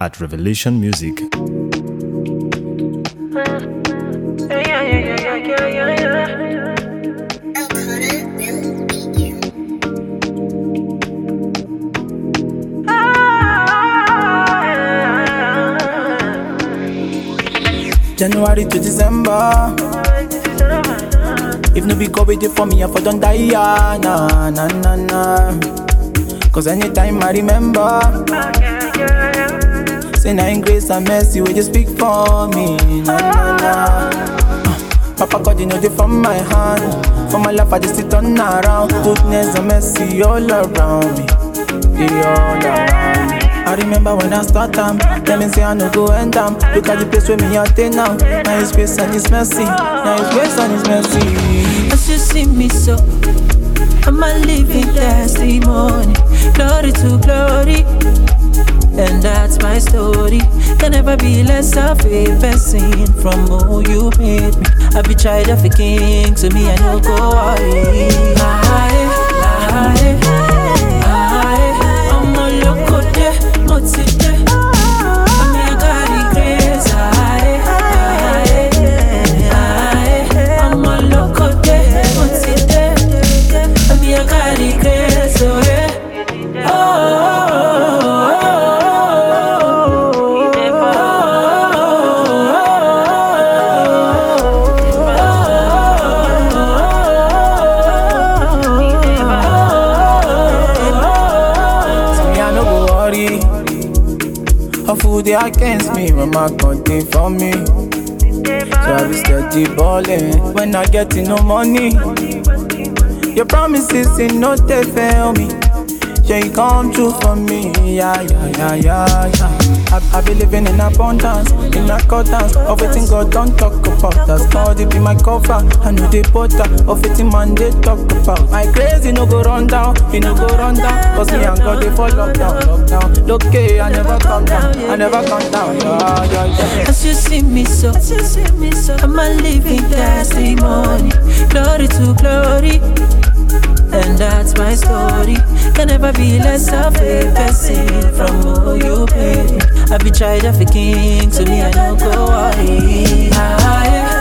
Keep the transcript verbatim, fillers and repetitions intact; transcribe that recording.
at Revelation Music. January to December. If no be go with it for me, I for don't die, yeah. Nah, nah, nah, nah. Cause anytime I remember, say na in grace and mercy, will you speak for me? Nah, nah, nah. uh, Papa God, you know they from my hand. For my life, I just sit on around. Goodness and mercy all around me. They all around me. I remember when I start time, tell me say I no go end down. Look at the place where me at now. Now His grace and His mercy. Now His grace and His mercy. As you see me so, I'm a living testimony. Glory to glory, and that's my story. Can never be less of a person from who you made me. I be tried of a king, to me I no go worry. Aye, aye, aye. I'm a loco de, moti de. I'm a God grace. Aye, aye, aye. I'm a loco de, moti de. I'm a God grace. Oh yeah. Oh, oh, of who they against me when my content for me. So I be steady ballin' when I get no money. Your promises in no they fail me. Yeah, you come true for me. Yeah, yeah, yeah, yeah, yeah. I, I be living in abundance, in accordance of everything God don't talk about. That's God, it be my cover. I know the butter of everything man they talk about. My crazy no go run down, you no go run down. Cause me and God they fall lockdown, lockdown. Look, okay, I never come down, I never come down. Yeah, yeah, yeah. As you see me so, I'm a living testimony. Glory to glory, and that's my story. Can never be less of a person from who you made. I be tried of a king, to me I don't go worry. Aye.